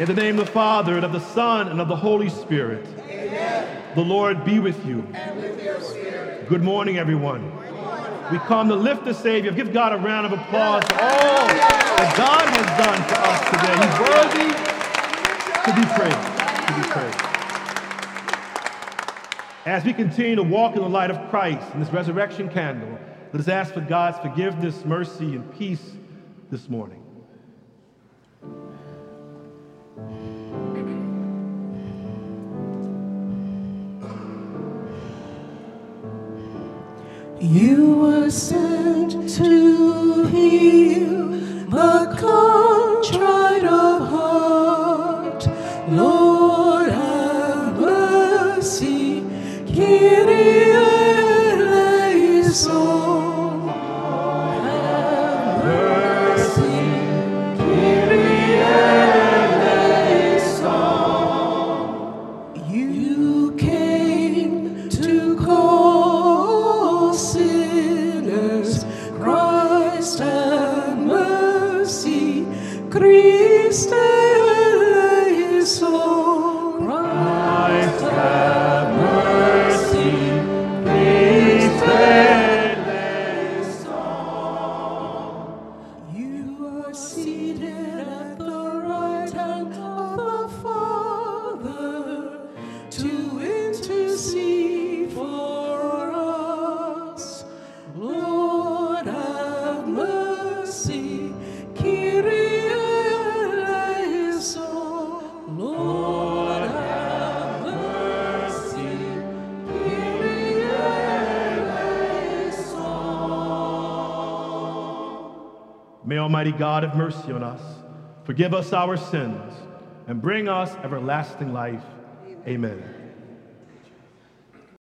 In the name of the Father, and of the Son, and of the Holy Spirit. Amen. The Lord be with you. And with your spirit. Good morning, everyone. We come to lift the Savior. Give God a round of applause for all that God has done for us today. He's worthy to be praised. To be praised. As we continue to walk in the light of Christ in this resurrection candle, let us ask for God's forgiveness, mercy, and peace this morning. You were sent to heal the contrite of heart. Lord, have mercy. Kyrie eleison. Have mercy. Kyrie eleison. You came to call sinners. Christ have mercy. Christ eleison. Christ have mercy. Christ eleison. You are seated at the right hand of the Father to intercede for us. Lord, have mercy. Kyrie eleison. Lord, have mercy. Kyrie eleison. May Almighty God have mercy on us, forgive us our sins, and bring us everlasting life. Amen.